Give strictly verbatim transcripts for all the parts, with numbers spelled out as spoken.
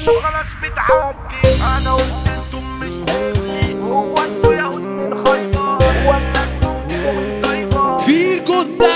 قالوا خلاص بتعدي. انا قلت انتم مش حملي، هو انتوا يا ود من خيطة ولا انتم من صيدة؟ فيكو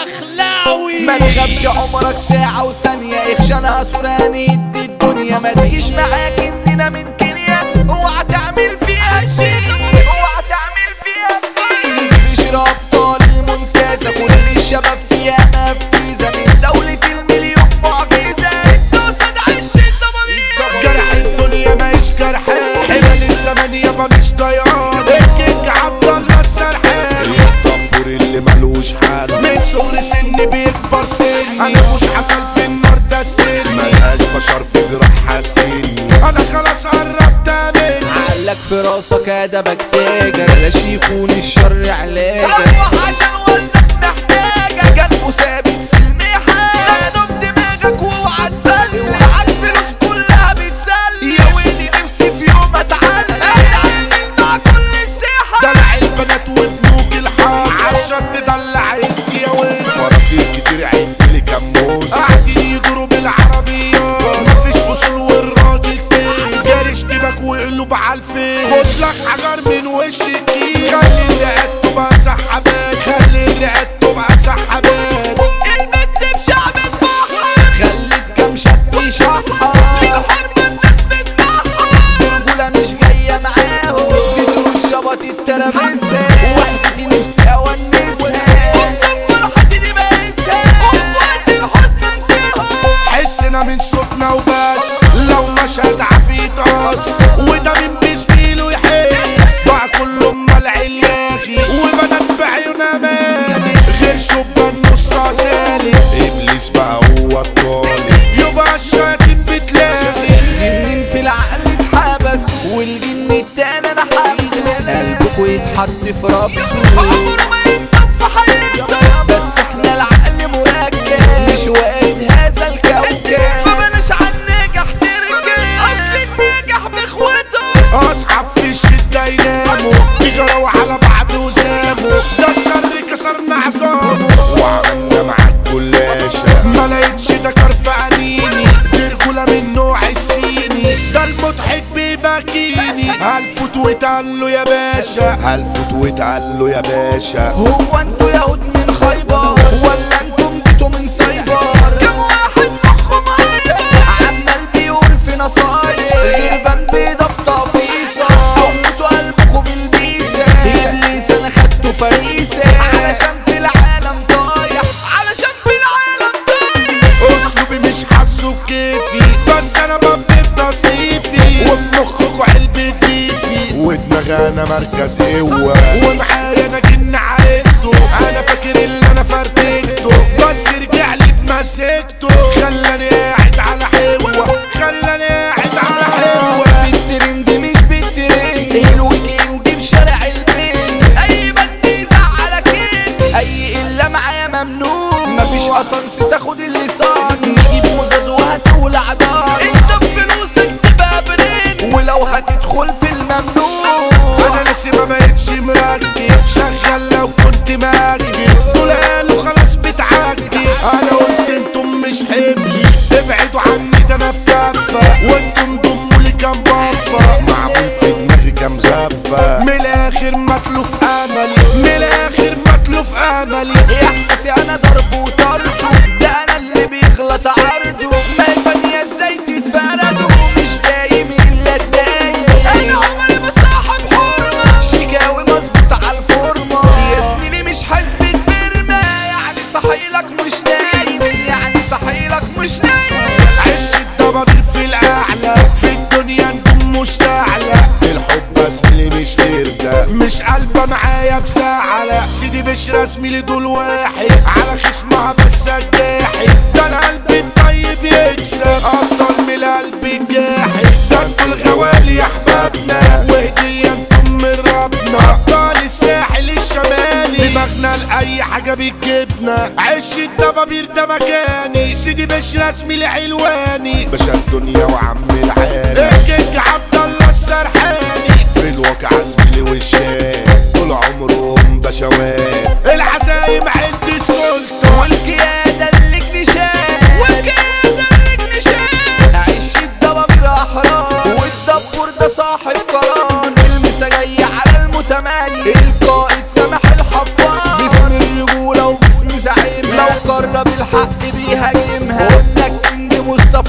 الدخلاوي ما تخافش عمرك ساعة وثانية، اخشانها سوراني يدي الدنيا. ما تجيش معاك اننا من كينيا، اوعى تعمل فيها شيء، اوعى تعمل فيها شيء. مفيش رابطة للمنتزه، كل الشباب فيها مفيزة، من دولة المليون معجزة. الدوسة ده عش الضبابير، جرح الدنيا ماهيش جرحان، حلال الزمن يابا مش ضيعان. الكينج عبد الله السرحان، الطبور اللي ملوش حل، من صغر سن بيكبر سني. انا مش حصل في النار ده السن، ملهاش بشر في جراح حاسيني. انا خلاص قربت مني. علق في راسك ادبك تاجر، بلاش يكون الشر علاجك. روح عشان والدك محتاجك، قلبه ثابت في المحن. اهدف دماغك واوعى تبلد، معاك فلوس كلها بتسلي. يا ويلي نفسي في يوم اتعلم، اتعامل مع كل الساحة. دلع البنات وبنوك الحار، عشان تدلع السي يا ويلي. فرافيل كتير عندلي كموز، قاعدين يدوروا بالعربيات، مفيش اصول والراجل تاني. جاري اشتباك وقلوب عالفين، خد لك حجر من وش الكيس. خلي رقبته بقى سحبات، خلي رقبته بقى سحبات. البت بشعب البحر، خلت كام شاب يشحر. للحرب الناس بتنحر، الرجولة مش جاية معاهم. تدروا الشبط الترابيزة، وحدتي نفسي اونسها. اقسم فرحتي دي بقيسها، وقت الحزن انساهم. حسنا من صوتنا وبس، لو مشهد عفيت قص، وده من بسبيله يحس. بقى كله امال عياخي، وبنات في عيونها مالي، غير شبان نصها سالي. ابليس بقى هو الطالب، يبقى الشياطين بتلاقي. جنين في العقل اتحبس، والجن التاني انا حابسه. قلبكوا يتحط في ربسه، عمره ما ينطف في حياته. بس احنا العقل مركب، مش وارد هذا الكوكب. فبلاش عالنجح تركب، اصل النجح باخوته. اصحاب في الشدة يناموا، يجروا على بعض وساموا. ده الشر كسرنا عظامه، وعملنا معاك كلاشة. ما لقيتش ده كرف عينيني. دي رجولة من نوع الصيني، ده المضحك بيبكيني. هلفوت واتقال له يا باشا، هلفوت واتقال له يا باشا. هو انتوا يهود من خيبر، ولا انتم جيتوا من سايبر؟ كم واحد مخه ميت، عمال بيقول في نصايح. غربان بيضة في تفيصة، قوتوا قلبكوا بالبيسة. ابليس انا خدته فريسة، علشان في العالم ضايع، علشان في العالم ضايع. اسلوبي مش حاسه بكيفي، بس انا ببني في تصنيفي. وفي مخكوا علبة بيفي، ودماغي انا مركز قوة، ومعايا انا جن عرفته. انا فاكر اللي انا فرتكته، بس رجع لي بمسكته. خلاني قاعد على حلوة، خلاني قاعد على حلوة. بالترند مش بالترند، الويك اند في شارع البين. اي بند يزعلك ايه، اي الا معايا ممنوع. مفيش اسانس تاخد اللسان، نجيب مزاز وهتولع دار. انت بفلوسك تبقى برين، ولو هتدخل في الممنوع. انا ناسي ما بقتش مركز، شغال لو كنت مركز. دول قالوا خلاص بتعجز، انا قلت انتم مش حملي. ابعدوا عني ده انا في كفة، وانتم ضموا لي كام بفة. معمول في دماغي كام زفة. من الاخر متلوف املي، من الاخر متلوف املي. احساسي انا ضرب وطرده، ده انا اللي بيغلط عرضه. ما الفنية ازاي تتفردوا، مش دايم الا الدايم. انا عمري ما صاحب حرمة، شيكاوي مظبوط على الفورمة. يا زميلي مش حاسبة برمة، يعني صحيلك مش نايم، يعني صحيلك مش نايم. عش الضبابير في الاعلى، في الدنيا نجوم مشتعلة. الحب يا زميلي مش فردة، مش قلبة معايا بزعلة. سيدي بشرى زميلي دول واحد، على خصمها بس الجاحد. ده القلب الطيب يكسب، ابطال من القلب الجاحد. ده انتوا الغوالي يا احبابنا، وهدية انتم من ربنا. ابطال الساحل الشمالي، دماغنا لاي حاجة بتجيبنا. عش الضبابير ده مكاني، سيدي بشرى زميلي علواني. باشا الدنيا وعم العالي، الكينج عبد الله السرحاني. في الواقع زميلي والشام طول عمرهم بشوات. العزايم عند السلطة، والقيادة اللي اكتشاف، والقيادة اللي اكتشاف. عيش الضبابير احرار،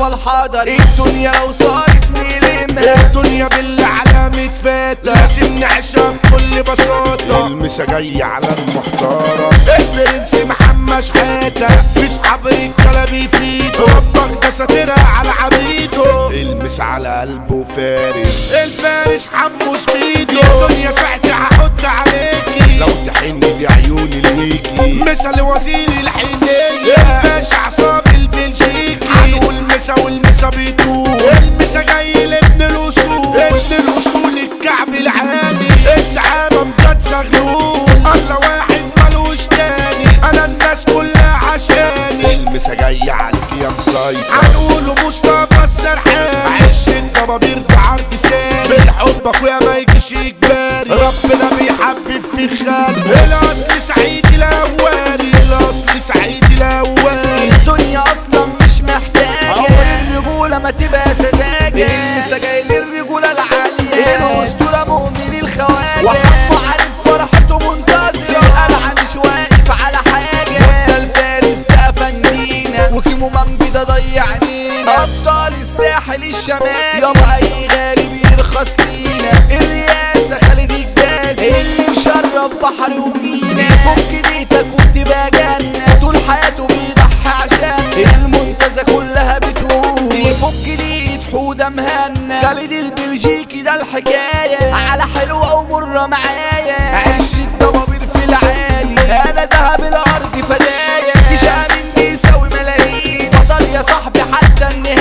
الحضر الدنيا لو صارت نلمها الدنيا بالعلامة فاتة لازم نعيشها بكل بساطة المسا جاي على المحتارة البرنس محمد شحاتة في صحاب الرجالة بيفيدوا ربك ده ساترها على عبيده المس على قلبه فارس الفارس حمو سبيدو يا دنيا ساعتي هحط عليكي لو تحن دي عيوني ليكي مثل وزير الحنية الباشا عصام البلجيكي هنقول مسا والمسا بيطول المسا جاي لابن الاصول ابن الاصول الكعب العالي السعادة مجد زغلول الله واحد ملوش تاني انا الناس كلها عشاني المسا جاي عليك يا مسيطر هنقوله مصطفى السرحان عش الضبابير بعرض سالي بالحب اخويا ما يجيش اجباري ربنا بيحبب في خالي الاصل سعيد الاولي الاصل سعيد الاولي الدنيا اصلا مش محتاجة عمر الرجولة ما تبقى سذاجة المسا جاي للرجولة العالية الاسطورة مؤمن الخواجة وحبه عارف فرحته منتظرة القلعة مش واقف على حاجة ده الفارس ده فنينا وكيمو منبي ده ضيعنينا ابطال الساحل الشمالي يابا اي غالي بيرخص لينا الرئاسة خالد الجازي اللي مشرب بحر ومينا يفك بيتك وتبقى جنة طول حياته بيضحي عشان المنتزه كلها بتقول يفك ليد حودة مهنة خالد البلجيكي ده الحكاية على حلوة ومرة معايا عش الضبابير في العالي انا دهب الارض فدايا تشامن بيساوي ملايين بطل يا صاحبي حتى النهاية